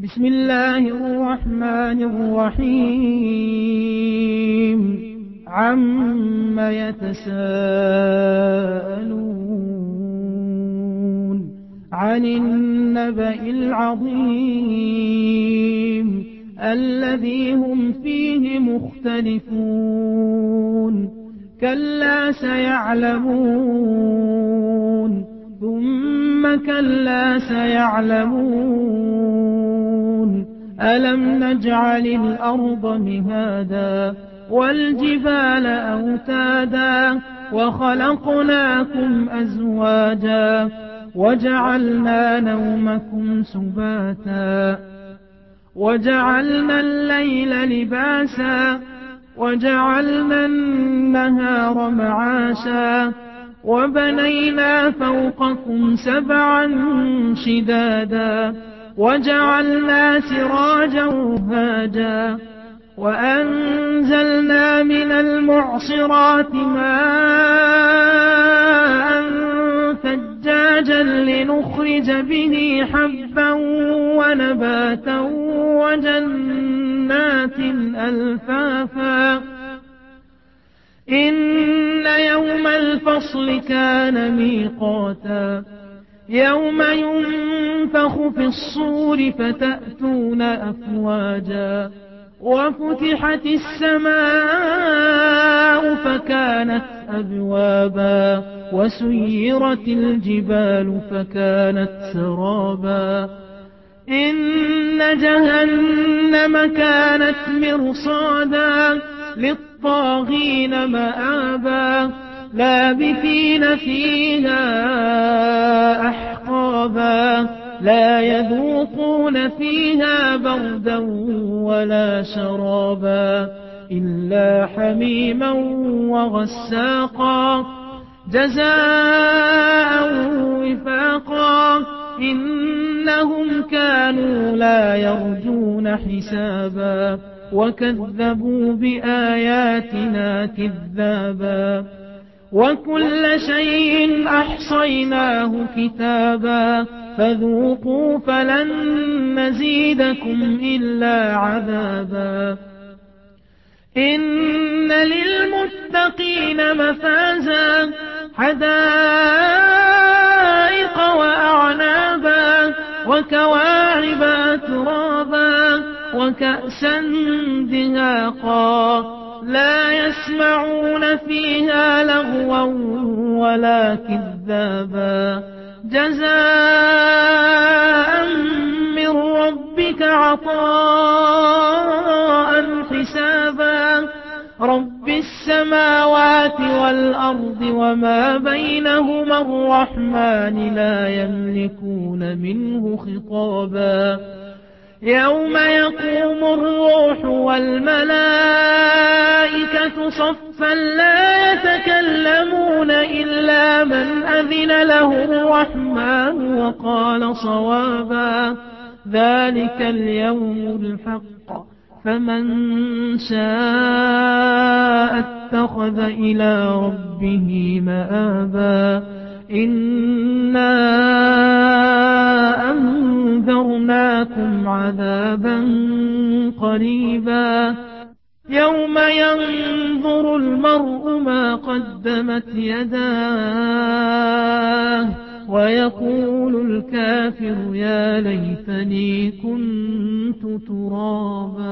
بسم الله الرحمن الرحيم عم يتساءلون عن النبأ العظيم الذي هم فيه مختلفون كلا سيعلمون ثم كلا سيعلمون ألم نجعل الأرض مهادا والجبال أوتادا وخلقناكم أزواجا وجعلنا نومكم سباتا وجعلنا الليل لباسا وجعلنا النهار معاشا وبنينا فوقكم سبعا شدادا وجعلنا سراجا وهاجا وأنزلنا من المعصرات ماء ثجاجا لنخرج به حبا ونباتا وجنات ألفافا إن يوم الفصل كان ميقاتا يوم ينفخ في الصور فتأتون أفواجا وفتحت السماء فكانت أبوابا وسيرت الجبال فكانت سرابا إن جهنم كانت مرصادا للطاغين مآبا لابثين فيها أحقابا لا يذوقون فيها بردا ولا شرابا إلا حميما وغساقا جزاء وفاقا إنهم كانوا لا يرجون حسابا وكذبوا بآياتنا كذابا وكل شيء أحصيناه كتابا فذوقوا فلن نزيدكم إلا عذابا إن للمتقين مفازا حدائق وأعنابا وكواعب أترابا وكأسا دهاقا لا يسمعون فيها لغوا ولا كذابا جزاء من ربك عطاء حسابا رب السماوات والأرض وما بينهما الرحمن لا يملكون منه خطابا يوم يقوم الروح والملائكة صفا لا يتكلمون إلا من أذن له الرحمن وقال صوابا ذلك اليوم الحق فمن شاء اتخذ إلى ربه مآبا إنا أنذرناكم عذابا قريبا يوم ينظر المرء ما قدمت يداه ويقول الكافر يا ليتني كنت ترابا